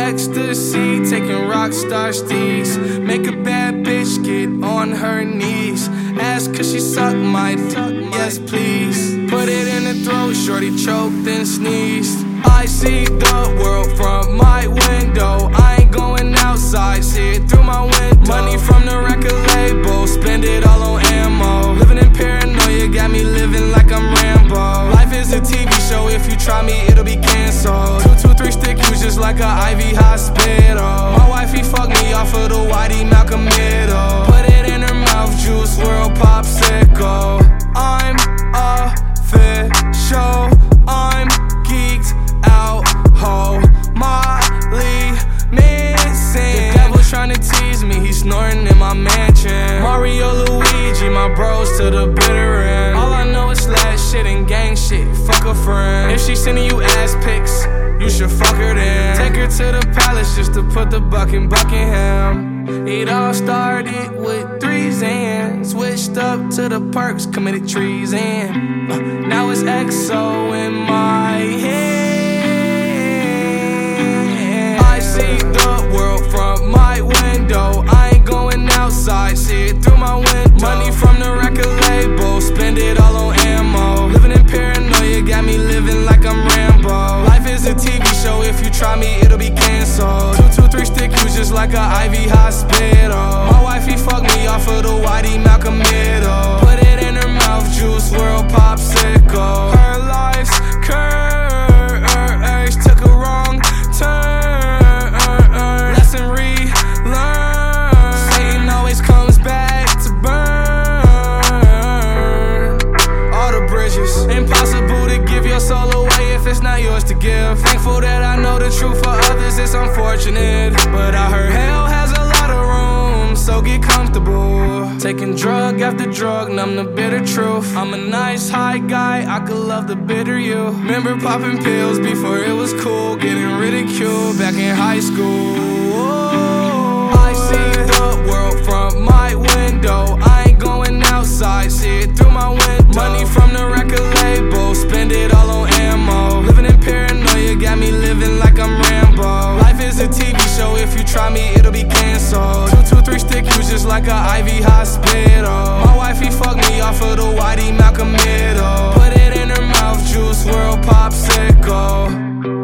ecstasy, taking rock star steez. Make a bad bitch get on her knees. Ask cause she suck my dick, yes please. Put it in the throat, shorty choked and sneezed. I see the world from my window. I ain't going outside, see it through my window. Money from the record label, spend it all on ammo. Living in paranoia, got me living like I'm Rambo. Life is a TV show, if you try me, it'll be canceled. 223 stick use just like a IV hospital. My wifey fucked me off of the Whitey Malcolm middle. Put it in her mouth, Juice WRLD popsicle. I'm official, I'm geeked out, ho, Molly missing. The devil's trying to tease me, he's snorting in my mansion. Mario, Luigi, my bros to the bitter end. All I know is slash shit and gang shit, fuck a friend. If she sending you ass pics, you should fuck her then. Take her to the palace just to put the buck in Buckingham. It all started with 3s and switched up to the perks, committed treason. Now it's XO in my head. I see the world from my window. I ain't going outside, see it through my window. Money from the record label, spend it all on ammo. Living in paranoia, got me living like I'm Rambo. Life is a TV show, if you try me, it'll be canceled. 223 stick use just like a IV hospital. My wifey fucked me off of the Whitey Malcolm middle. Put it in her mouth, Juice WRLD popsicle. Her life's cursed, took a wrong turn. Lesson relearned, Satan always comes back to burn all the bridges. Impossible to give your soul away if it's not yours to give. Thankful that I know the truth, for others it's unfortunate. But I heard hell has a lot of room, so get comfortable. Taking drug after drug, numb the bitter truth. I'm a nice high guy, I could love the bitter you. Remember popping pills before it was cool, getting ridiculed back in high school. I see the world from my window. I ain't going outside, see it through my window. Money from the record label, spend it all on ammo. Living in paranoia, got me living like I'm Rambo. Life is a TV show, if you try me, it'll be canceled. 223 stick use just like a IV hospital. My wifey fucked me off of the Whitey Malcolm middle. Put it in her mouth, Juice WRLD popsicle.